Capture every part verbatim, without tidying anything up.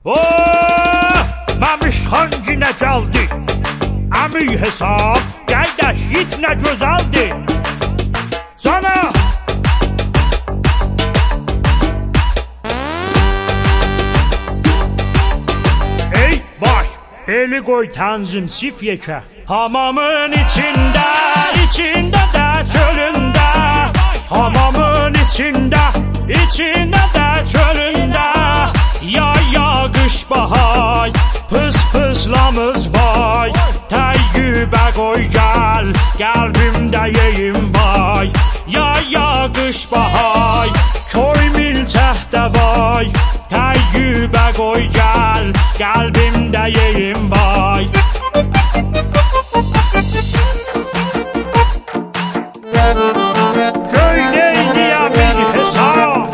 Oh, Məmişxan yenə gəldi. Əmi hesab, qaydaş yit nə gözəldi. Sana ey vay, eli qoy tənzim sif yekə. Hamamın içində, içində də çölündə. Hamamın içində, içində də çölündə. Yay ya qış bahay, pıs pıslamız vay. Təyyübə qoy gəl, qəlbimdə yeyim vay. Yay ya qış bahay, köy milçəhdə vay. Təyyübə qoy gəl, qəlbimdə yeyim vay. Köy neyliyə bir hesab.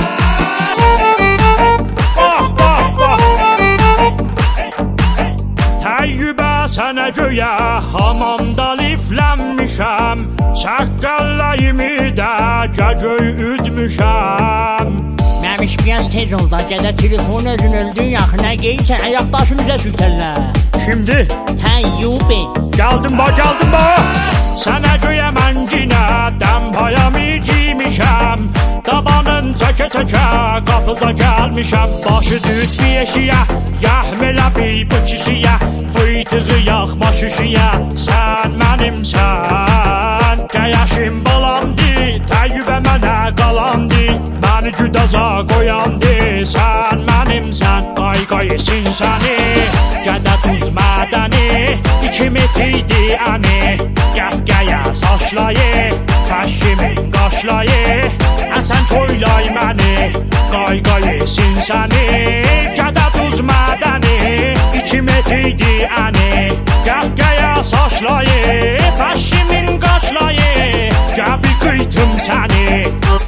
Təyyübə sənə göyə hamamda liflənmişəm. Şəqqəllayımı da gəgöy üdmüşəm. Məmiş biraz tez oldu, gədə telefon özün öldün yaxına qeysən, ayaqdaşın üzə sürtərlə. Şimdi Təyyübə gəldim ba, gəldim ba. Sənə göyə mən cinə dəm payamı giymişəm. Dabanın çəkə-çəkə qapıza gəlmişəm. Başı düt bir eşiyə, yəhmələ bir bu kişiyə. Fıytığı yaxma şüşüyə, sən mənimsən. Qəyaşım balamdı, Təyyübə mənə qalandı. Məni güdaza qoyandı, sən mənimsən. Qayqayısın səni, gədə duz mədəni. İki metriydi əni, qəhqəyə saçlayı. Fəşimin qaşlayı, əsən çoylay məni. Qayqayısın səni, gədə duz mədəni. İki metriydi əni, qəhqəyə saçlayı. Fəşimin qaşlayı, gəbi qıytım səni.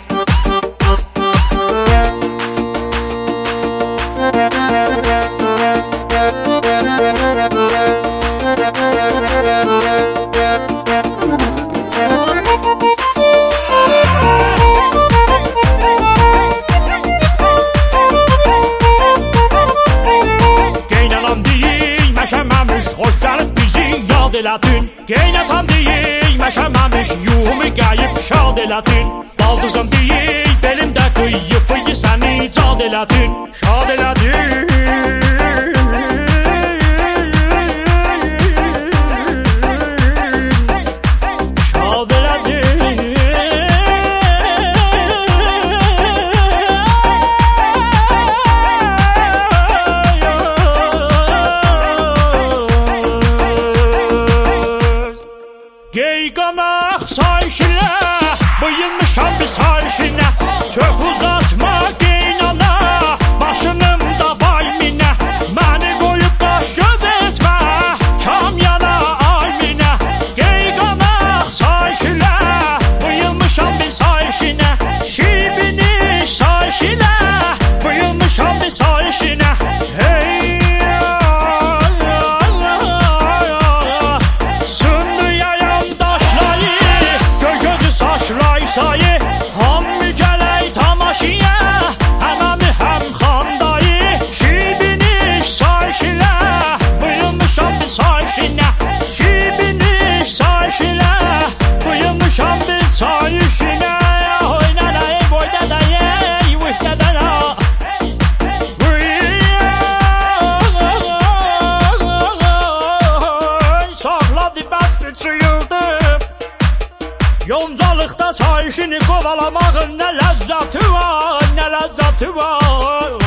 Qeynanam deyil, məşəməmiş, xoş gəlib bizi yad elədin. Qeynatam deyil, məşəməmiş, yuhumu qayıb şad elədin. Baldızım deyil, belimdə qıyıb fıyı səni cad elədin. Şad elədin. Qeyqanaq sayşinə, bıyınmışam bir sayşinə. Çox uzatma qeynana, başınım da vay minə. Məni qoyub baş göz etmə, kam yana ay minə. Qeyqanaq sayşinə, bıyınmışam bir sayşinə. Şibini sayşinə, bıyınmışam bir sayşinə. Hey sayı, hamı gələk tamaşiyə. Həməmi həm xandayı, şibini sayşilə. Buyurmuşam bir sayşinə, şibini sayşilə. Buyurmuşam bir sayşinə. Oynanay, boydanay, vühdədanay. Saxladı bəstə çıyıldı. Yoncalıqda sayışını qovalamağın nə ləzzəti var, nə ləzzəti var.